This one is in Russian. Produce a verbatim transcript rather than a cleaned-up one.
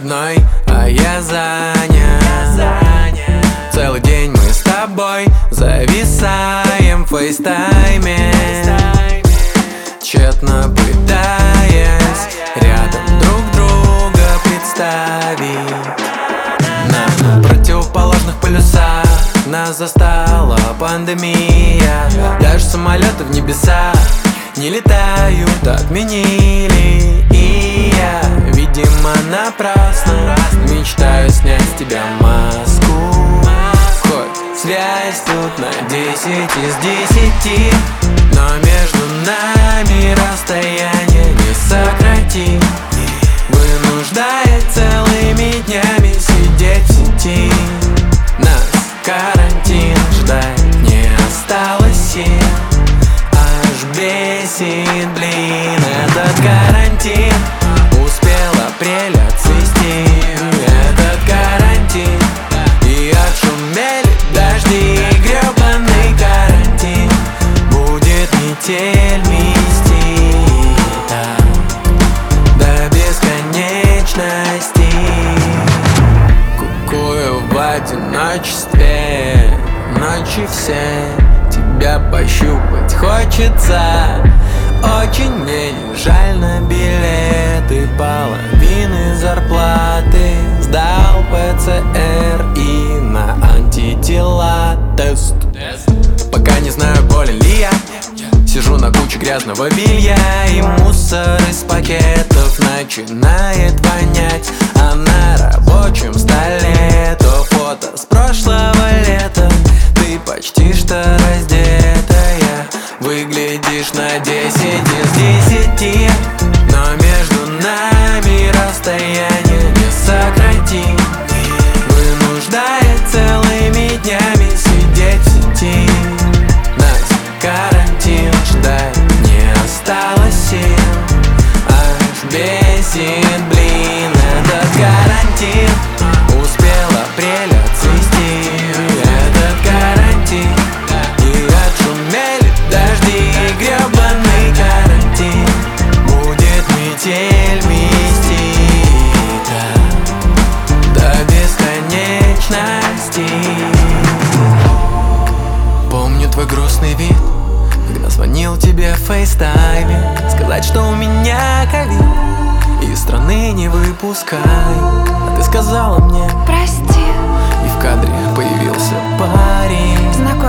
выходной, а я занят. Целый день мы с тобой зависаем в фейстайме, тщетно пытаясь рядом друг друга представить. На противоположных полюсах нас застала пандемия. Даже самолеты в небесах не летают, отменили. И я, видимо, напрасно мечтаю снять с тебя маску. Хоть связь тут на десять из десяти, но между нами расстояние не сократить, вынуждает целыми днями сидеть в сети. Нас карантин ждать не осталось сил, аж бесит, блин, этот карантин. Успел апрель отцвести, этот карантин. И отшумели дожди, гребаный карантин. Будет метель мести до бесконечности. Кукую в одиночестве, ночи все тебя пощупать хочется. Очень мне не жаль на билеты, половины зарплаты сдал ПЦР и на антитела тест. Пока не знаю, болен ли я, сижу на куче грязного белья, и мусор из пакетов начинает вонять. А на рабочем столе то фото с прошлого лета. Ты почти что раздетая, выглядишь на десять из десяти, но между нами расстояние не сократить, вынуждает целыми днями сидеть в сети. Нас карантин ждать не осталось сил, аж бесит, блин, этот карантин. Успел апрель отцвести, этот карантин. И отшумели дожди, гребаный карантин. Будет метель мести до бесконечности. Помню твой грустный вид, когда звонил тебе в фейстайме, сказать, что у меня ковид и из страны не выпускай. А ты сказала мне прости, и в кадре появился парень. знакомый